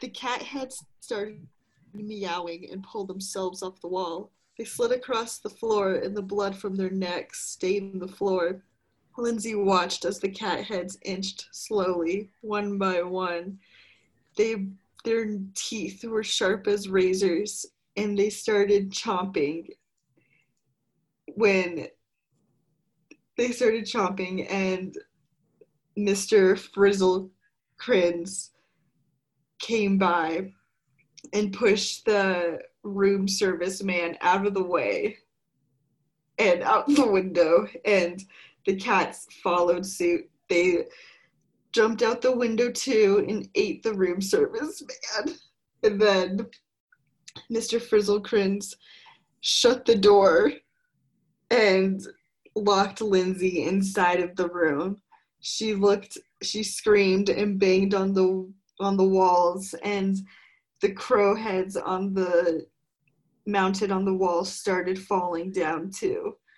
The cat heads started meowing and pulled themselves off the wall. They slid across the floor, and the blood from their necks stained the floor. Lindsay watched as the cat heads inched slowly, one by one. They, their teeth were sharp as razors, and they started chomping when they started chomping, and Mr. Frizzle Crins came by and pushed the room service man out of the way and out the window, and the cats followed suit. They jumped out the window too and ate the room service man. And then Mr. Frizzlecrins shut the door and locked Lindsay inside of the room. She screamed and banged on the walls, and the crow heads mounted on the walls started falling down too.